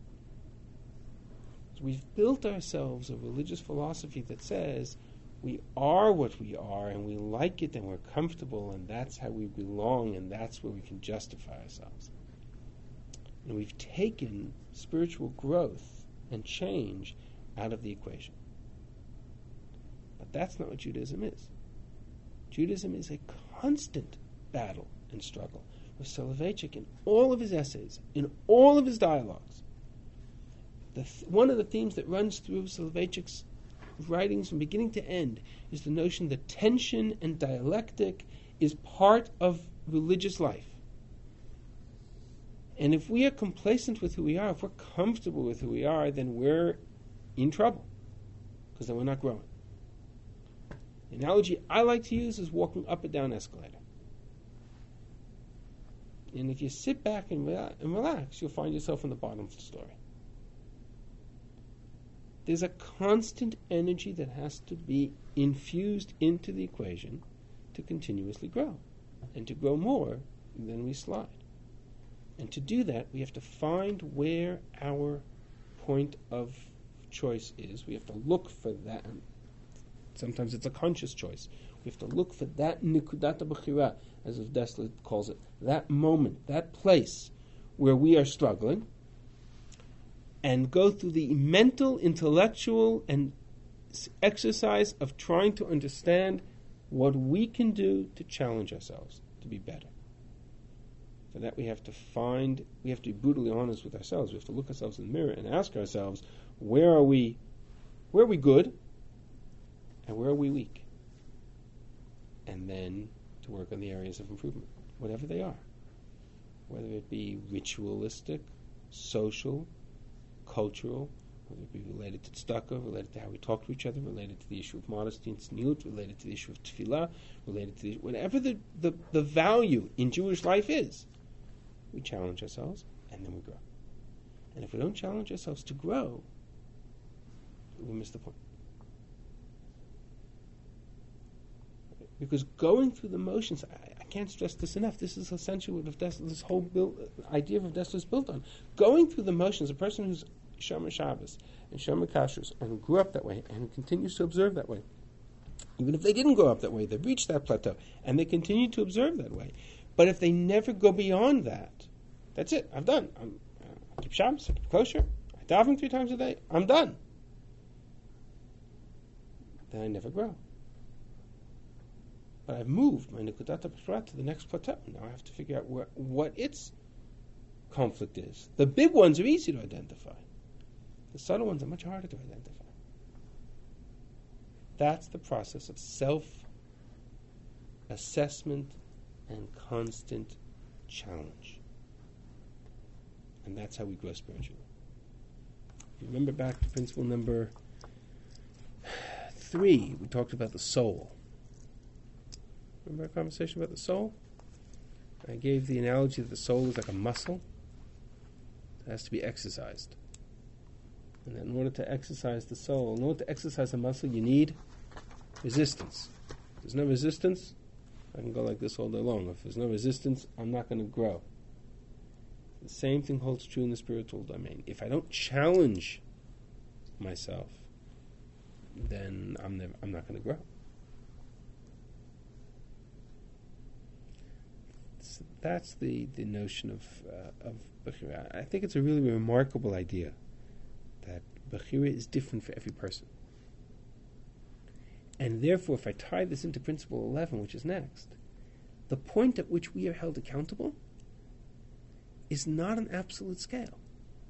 So we've built ourselves a religious philosophy that says we are what we are, and we like it, and we're comfortable, and that's how we belong, and that's where we can justify ourselves. And we've taken spiritual growth and change out of the equation. But that's not what Judaism is. Judaism is a constant battle and struggle. With Soloveitchik, in all of his essays, in all of his dialogues, the th- one of the themes that runs through Soloveitchik's writings from beginning to end is the notion that tension and dialectic is part of religious life. And if we are complacent with who we are, if we're comfortable with who we are, then we're in trouble. because then we're not growing. The analogy I like to use is walking up and down an escalator. And if you sit back and, rela- and relax, you'll find yourself in the bottom of the story. There's a constant energy that has to be infused into the equation to continuously grow. And to grow more, then we slide. And to do that, we have to find where our point of choice is. We have to look for that. Sometimes it's a conscious choice. We have to look for that nikudata b'chira, as Dessler calls it, that moment, that place where we are struggling, and go through the mental, intellectual, and exercise of trying to understand what we can do to challenge ourselves to be better. For that we have to find, we have to be brutally honest with ourselves. We have to look ourselves in the mirror and ask ourselves, where are we, where are we good, and where are we weak? And then to work on the areas of improvement, whatever they are. Whether it be ritualistic, social, cultural, whether it be related to tzedakah, related to how we talk to each other, related to the issue of modesty and tzniut, related to the issue of tefillah, related to the, whatever the, the, the value in Jewish life is, we challenge ourselves and then we grow. And if we don't challenge ourselves to grow, we miss the point. Because going through the motions, I, I can't stress this enough. This is essentially what Des, this whole build, idea of Dessler is built on. Going through the motions, a person who's Shomer Shabbos and Shomer Kashrus and grew up that way and continues to observe that way, even if they didn't grow up that way, they've reached that plateau and they continue to observe that way. But if they never go beyond that, that's it. I'm done. I'm, I keep Shabbos, I keep kosher, I daven three times a day. I'm done. Then I never grow. But I've moved my Nikudat HaBechira to the next plateau. Now I have to figure out where, what its conflict is. The big ones are easy to identify. The subtle ones are much harder to identify. That's the process of self-assessment and constant challenge. And that's how we grow spiritually. If you remember back to principle number three, we talked about the soul. Remember our conversation about the soul? I gave the analogy that the soul is like a muscle. It has to be exercised. And that in order to exercise the soul, in order to exercise a muscle, you need resistance. If there's no resistance, I can go like this all day long. If there's no resistance, I'm not going to grow. The same thing holds true in the spiritual domain. If I don't challenge myself, then I'm never, I'm not going to grow. So that's the, the notion of uh, of Bechira. I think it's a really remarkable idea that Bechira is different for every person. And therefore, if I tie this into principle eleven, which is next, the point at which we are held accountable is not an absolute scale.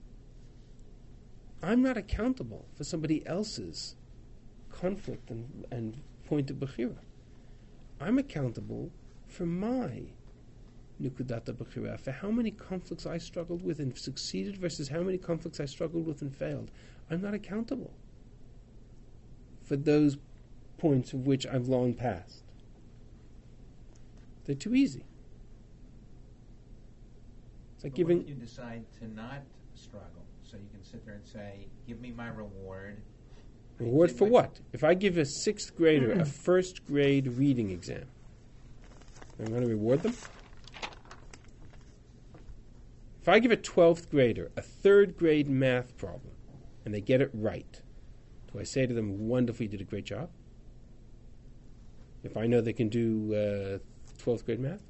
I'm not accountable for somebody else's conflict and, and point of Bechira. I'm accountable for my Nukudata Bechira, for how many conflicts I struggled with and succeeded versus how many conflicts I struggled with and failed. I'm not accountable for those points of which I've long passed. They're too easy. It's like but giving. What if you decide to not struggle? So you can sit there and say, give me my reward. Reward for what? If I give a sixth grader a first grade reading exam, am I going to reward them? If I give a twelfth grader a third grade math problem and they get it right, do I say to them, wonderful, you did a great job? If I know they can do uh, twelfth grade math?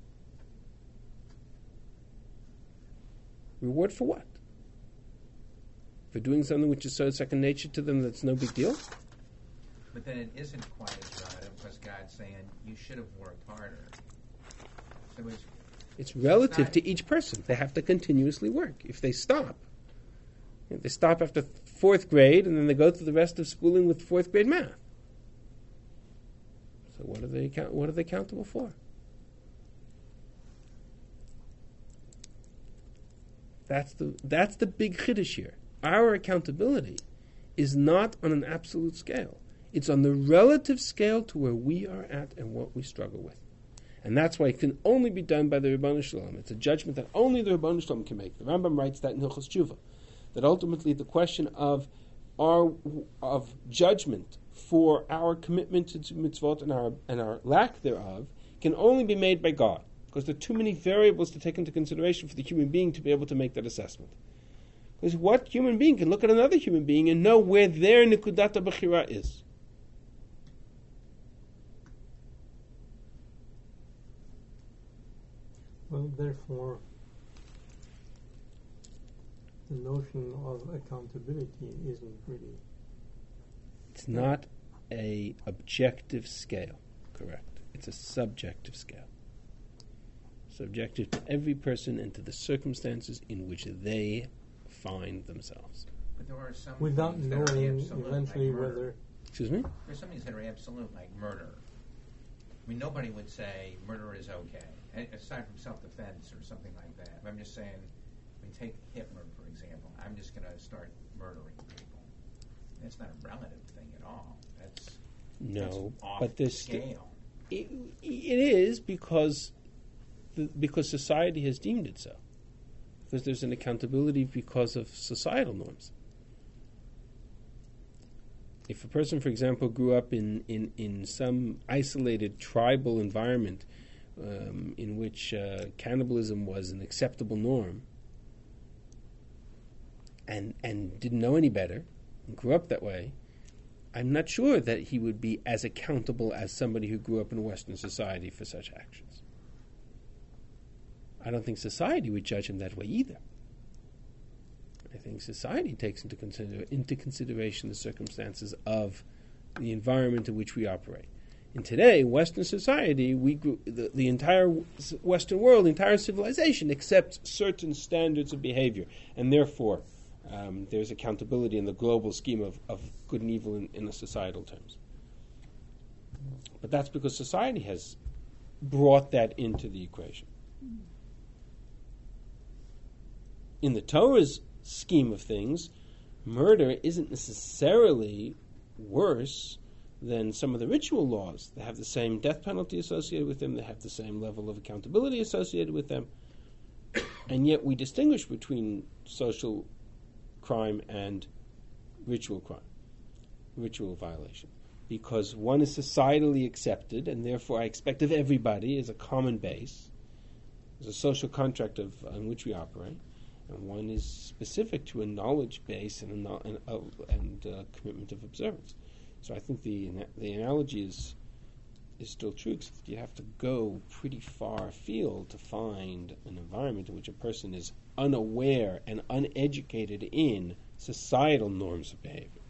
Reward for what? For doing something which is so second nature to them that's no big deal? But then it isn't quite as relative because God's saying you should have worked harder. So it's, it's relative it's to each person. They have to continuously work. If they stop, if they stop after fourth grade and then they go through the rest of schooling with fourth grade math. So what are they account- what are they accountable for? That's the that's the big chiddush here. Our accountability is not on an absolute scale. It's on the relative scale to where we are at and what we struggle with. And that's why it can only be done by the Ribono Shel Olam. It's a judgment that only the Ribono Shel Olam can make. The Rambam writes that in Hilchos Tshuva, that ultimately the question of our of judgment for our commitment to mitzvot and our and our lack thereof can only be made by God, because there are too many variables to take into consideration for the human being to be able to make that assessment. Because what human being can look at another human being and know where their nikudat bechira is? Well, therefore, the notion of accountability isn't really. It's not a objective scale, correct? It's a subjective scale. Subjective to every person and to the circumstances in which they find themselves. But there are some Without things that are knowing absolute, eventually like murder. whether. Excuse me? There's some things that are absolute, like murder. I mean, nobody would say murder is okay, a- aside from self-defense or something like that. I'm just saying, I mean, take Hitler, for example. I'm just going to start murdering people. That's not a relative thing at all. That's, No, that's off but there's sti- scale. it, it is because the, because society has deemed it so. Because there's an accountability because of societal norms. If a person, for example, grew up in, in, in some isolated tribal environment um, in which uh, cannibalism was an acceptable norm and, and didn't know any better, and grew up that way, I'm not sure that he would be as accountable as somebody who grew up in a Western society for such actions. I don't think society would judge him that way either. I think society takes into, consider, into consideration the circumstances of the environment in which we operate. And today, Western society, we grew, the, the entire Western world, the entire civilization accepts certain standards of behavior, and therefore um, there's accountability in the global scheme of, of good and evil in, in the societal terms. But that's because society has brought that into the equation. In the Torah's scheme of things, murder isn't necessarily worse than some of the ritual laws. They have the same death penalty associated with them, they have the same level of accountability associated with them, and yet we distinguish between social crime and ritual crime, ritual violation, because one is societally accepted, and therefore I expect of everybody as a common base, as a social contract of, on which we operate, and one is specific to a knowledge base and a no, and, uh, and uh, commitment of observance. So I think the the analogy is is still true, except you have to go pretty far afield to find an environment in which a person is unaware and uneducated in societal norms of behavior.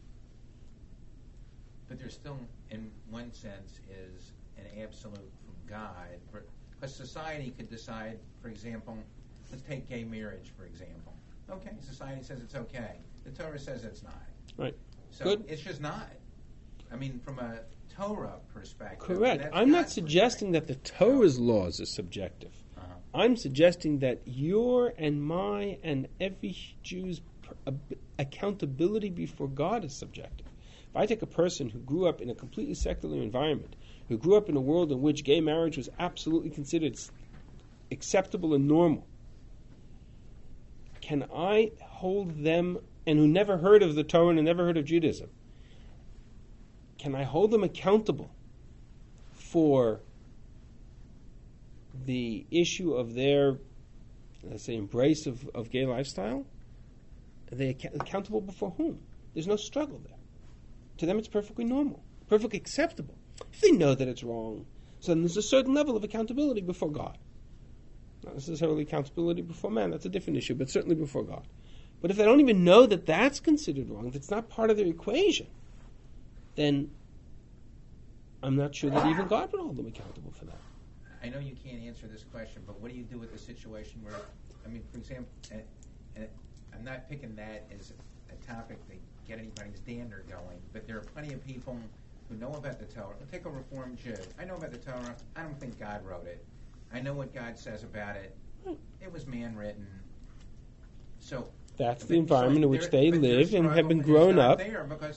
But there still, in one sense, is an absolute from God. Because society could decide, for example, let's take gay marriage, for example. Okay, society says it's okay. The Torah says it's not. Right. So Good. it's just not. I mean, from a Torah perspective. Correct. that's I'm not God's suggesting that the Torah's laws are subjective. Uh-huh. I'm suggesting that your and my and every Jew's per- ab- accountability before God is subjective. If I take a person who grew up in a completely secular environment, who grew up in a world in which gay marriage was absolutely considered s- acceptable and normal, can I hold them, and who never heard of the Torah and never heard of Judaism, can I hold them accountable for the issue of their, let's say, embrace of, of gay lifestyle? Are they ac- accountable before whom? There's no struggle there. To them it's perfectly normal, perfectly acceptable. If they know that it's wrong, so then there's a certain level of accountability before God. Not necessarily accountability before man, that's a different issue, but certainly before God. But if they don't even know that that's considered wrong, that's not part of their equation, then I'm not sure that even God would hold them accountable for that. I know you can't answer this question, but what do you do with the situation where, I mean, for example, and, and I'm not picking that as a topic to get anybody's dander going, but there are plenty of people who know about the Torah. Take a Reformed Jew. I know about the Torah. I don't think God wrote it. I know what God says about it. It was man-written. So That's but- the environment so in which there- they but their live and have struggle been is grown not up. there because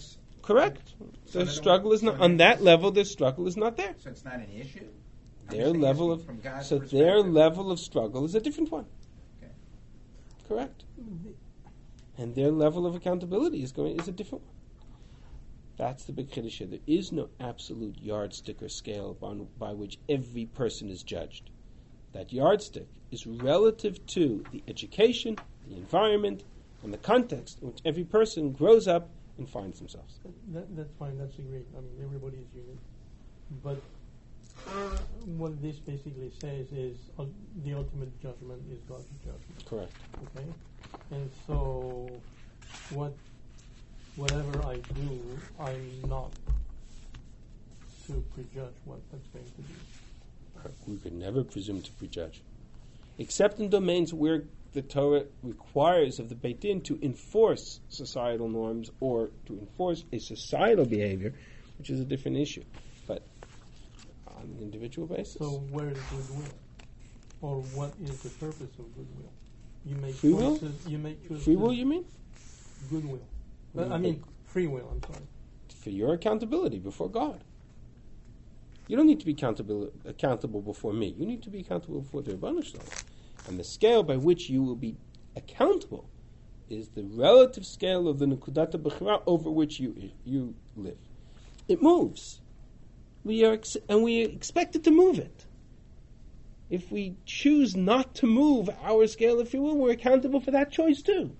Correct. So The in other struggle words- is not so on in that other words- level. The struggle is not there. So it's not an issue? I'm Their just saying level it's of from God's so their perspective. level of struggle is a different one. Okay. Correct. And their level of accountability is going is a different one. That's the big chiddush here. There is no absolute yardstick or scale on, by which every person is judged. That yardstick is relative to the education, the environment, and the context in which every person grows up and finds themselves. That, that's fine, that's agreed. I mean, everybody is unique. But what this basically says is uh, the ultimate judgment is God's judgment. Correct. Okay? And so, what, whatever I do, I'm not to prejudge what that's going to be. We could never presume to prejudge, except in domains where the Torah requires of the Beit Din to enforce societal norms or to enforce a societal behavior, which is a different issue. But on an individual basis, So, where is goodwill? Or what is the purpose of goodwill? You make Free will? choices. You make choices. free will, you mean? Goodwill. Mm, I mean, free will. I'm sorry. For your accountability before God. You don't need to be accountable accountable before me. You need to be accountable before the Rebbeinu Shalom. And the scale by which you will be accountable is the relative scale of the Nekudat HaBechira over which you you live. It moves. We are ex- and we expect it to move it. If we choose not to move our scale, if you will, we're accountable for that choice too.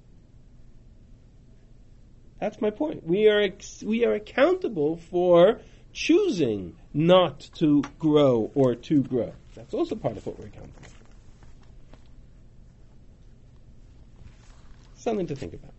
That's my point. We are ex- we are accountable for choosing not to grow or to grow. That's also part of what we're accountable for. Something to think about.